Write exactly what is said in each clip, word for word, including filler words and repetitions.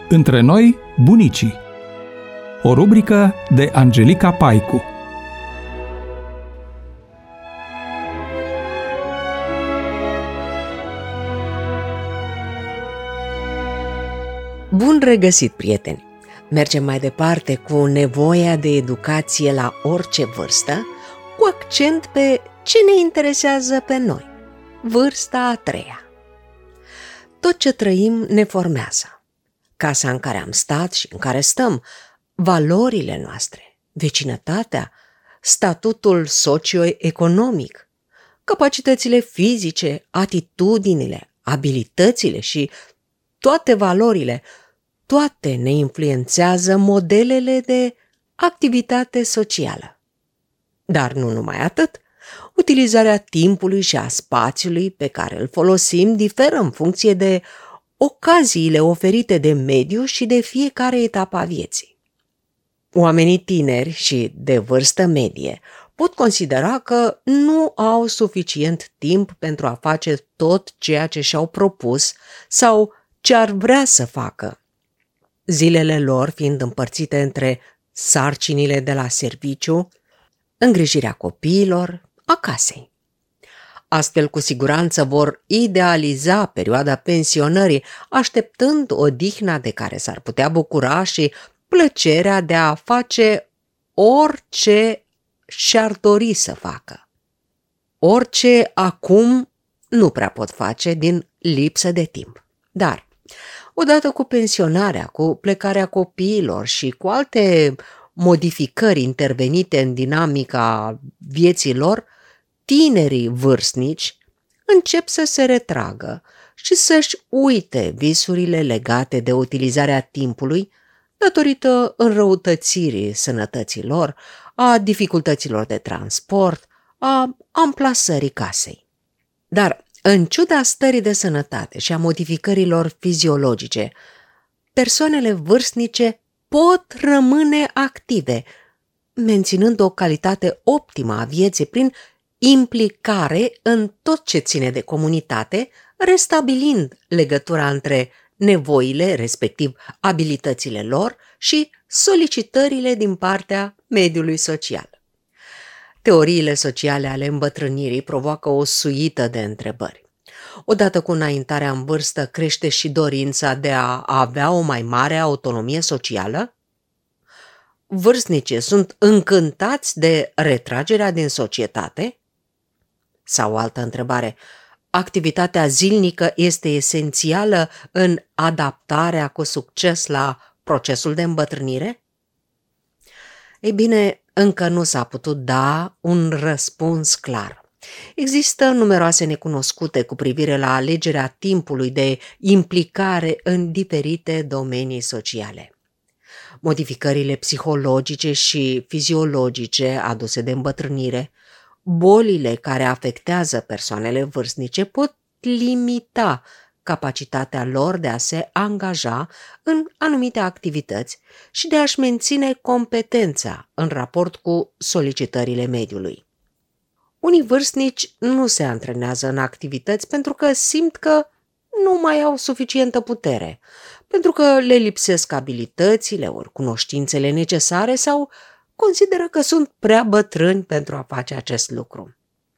Între noi, bunicii. O rubrică de Angelica Paicu. Bun regăsit, prieteni! Mergem mai departe cu nevoia de educație la orice vârstă, cu accent pe ce ne interesează pe noi, vârsta a treia. Tot ce trăim ne formează. Casa în care am stat și în care stăm, valorile noastre, vecinătatea, statutul socioeconomic, capacitățile fizice, atitudinile, abilitățile și toate valorile, toate ne influențează modelele de activitate socială. Dar nu numai atât, utilizarea timpului și a spațiului pe care îl folosim diferă în funcție de ocaziile oferite de mediu și de fiecare etapă a vieții. Oamenii tineri și de vârstă medie pot considera că nu au suficient timp pentru a face tot ceea ce și-au propus sau ce ar vrea să facă, zilele lor fiind împărțite între sarcinile de la serviciu, îngrijirea copiilor, a casei. Astfel, cu siguranță vor idealiza perioada pensionării, așteptând odihna de care s-ar putea bucura și plăcerea de a face orice și-ar dori să facă. Orice acum nu prea pot face din lipsă de timp. Dar, odată cu pensionarea, cu plecarea copiilor și cu alte modificări intervenite în dinamica vieții lor, tinerii vârstnici încep să se retragă și să-și uite visurile legate de utilizarea timpului datorită înrăutățirii sănătății lor, a dificultăților de transport, a amplasării casei. Dar, în ciuda stării de sănătate și a modificărilor fiziologice, persoanele vârstnice pot rămâne active, menținând o calitate optimă a vieții prin implicare în tot ce ține de comunitate, restabilind legătura între nevoile, respectiv abilitățile lor, și solicitările din partea mediului social. Teoriile sociale ale îmbătrânirii provoacă o suită de întrebări. Odată cu înaintarea în vârstă, crește și dorința de a avea o mai mare autonomie socială? Vârstnicii sunt încântați de retragerea din societate? Sau o altă întrebare, activitatea zilnică este esențială în adaptarea cu succes la procesul de îmbătrânire? Ei bine, încă nu s-a putut da un răspuns clar. Există numeroase necunoscute cu privire la alegerea timpului de implicare în diferite domenii sociale. Modificările psihologice și fiziologice aduse de îmbătrânire, bolile care afectează persoanele vârstnice pot limita capacitatea lor de a se angaja în anumite activități și de a-și menține competența în raport cu solicitările mediului. Unii vârstnici nu se antrenează în activități pentru că simt că nu mai au suficientă putere, pentru că le lipsesc abilitățile ori cunoștințele necesare sau consideră că sunt prea bătrâni pentru a face acest lucru.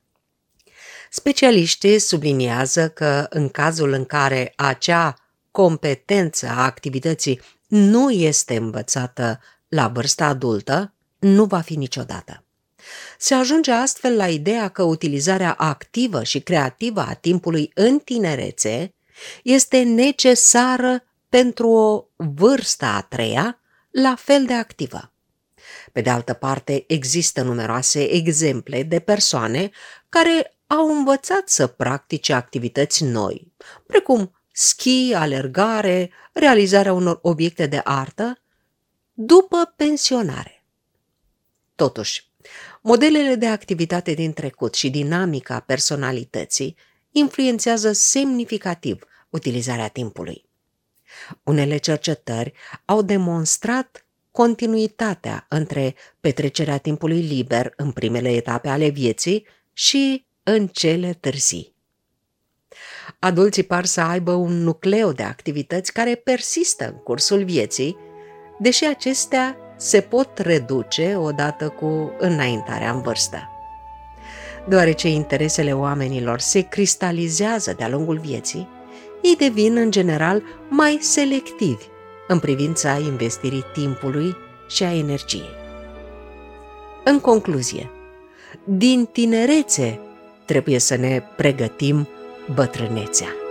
Specialiștii subliniază că în cazul în care acea competență a activității nu este învățată la vârsta adultă, nu va fi niciodată. Se ajunge astfel la ideea că utilizarea activă și creativă a timpului în tinerețe este necesară pentru o vârstă a treia la fel de activă. Pe de altă parte, există numeroase exemple de persoane care au învățat să practice activități noi, precum schi, alergare, realizarea unor obiecte de artă, după pensionare. Totuși, modelele de activitate din trecut și dinamica personalității influențează semnificativ utilizarea timpului. Unele cercetări au demonstrat continuitatea între petrecerea timpului liber în primele etape ale vieții și în cele târzii. Adulții par să aibă un nucleu de activități care persistă în cursul vieții, deși acestea se pot reduce odată cu înaintarea în vârstă. Deoarece interesele oamenilor se cristalizează de-a lungul vieții, ei devin în general mai selectivi în privința investirii timpului și a energiei. În concluzie, din tinerețe trebuie să ne pregătim bătrânețea.